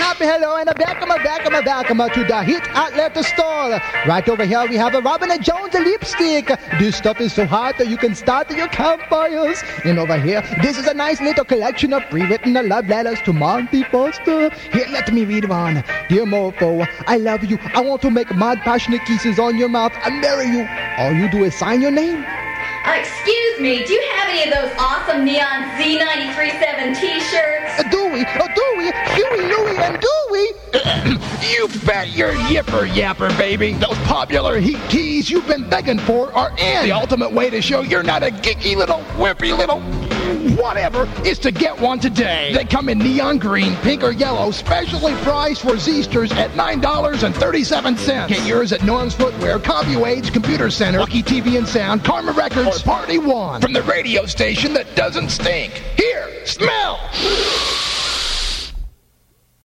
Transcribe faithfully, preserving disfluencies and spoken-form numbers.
happy hello and a welcome, a welcome, a welcome to the Hit Outlet store. Right over here we have a Robin and Jones lipstick. This stuff is so hot that you can start your campfires. And over here, this is a nice little collection of pre-written love letters to Monty Foster. Here, let me read one. Dear Mofo, I love you. I want to make mad passionate kisses on your mouth and marry you. All you do is sign your name. Uh, excuse me, do you have any of those awesome neon Z ninety-three point seven t-shirts? Uh, do we? Oh, do we? Huey, Louie, and Dewey? You bet your yipper yapper, baby. Those popular heat tees you've been begging for are in. The ultimate way to show you're not a geeky little wimpy little whatever is to get one today. They come in neon green, pink, or yellow, specially priced for Zsters at nine dollars and thirty-seven cents. Get yours at Norm's Footwear, CompuAge, Computer Center, Lucky T V and Sound, Karma Records, or Party One. From the radio station that doesn't stink. Here, smell!